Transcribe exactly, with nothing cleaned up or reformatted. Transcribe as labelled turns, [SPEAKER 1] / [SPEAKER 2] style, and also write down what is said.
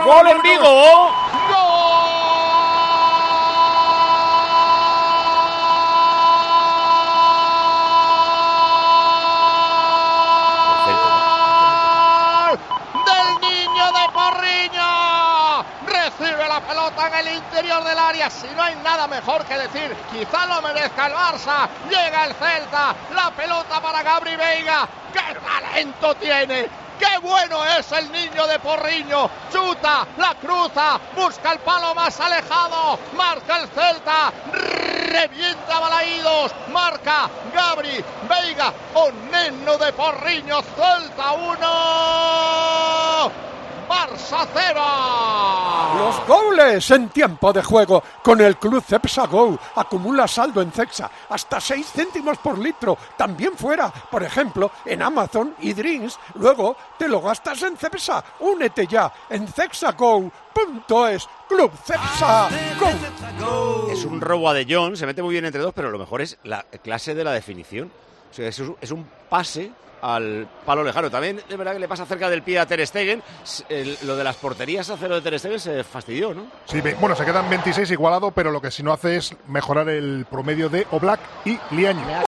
[SPEAKER 1] ¡Gol en Vigo!
[SPEAKER 2] ¡Gol! Del Niño de Porriño. Recibe la pelota en el interior del área. Si no hay nada mejor que decir, quizá lo merezca el Barça. Llega el Celta. La pelota para Gabri Veiga. ¡Qué talento tiene! ¡Qué bueno es el Niño de Porriño! Chuta, la cruza, busca el palo más alejado, marca el Celta, revienta Balaídos, marca Gabri Veiga, o Neno de Porriño, Celta uno, Barça cero.
[SPEAKER 3] Los goles en tiempo de juego con el Club Cepsa Go. Acumula saldo en Cepsa hasta seis céntimos por litro. También fuera, por ejemplo, en Amazon y Drinks. Luego te lo gastas en Cepsa. Únete ya en cepsago punto es. Club Cepsa Go.
[SPEAKER 1] Es un robo a De Jong, se mete muy bien entre dos, pero lo mejor es la clase de la definición. O sea, es, es un pase al palo lejano. También de verdad que le pasa cerca del pie a Ter Stegen. El, lo de las porterías a cero de Ter Stegen se fastidió, ¿no?
[SPEAKER 4] Sí, bueno, se quedan veintiséis igualado, pero lo que sí no hace es mejorar el promedio de Oblak y Liaño.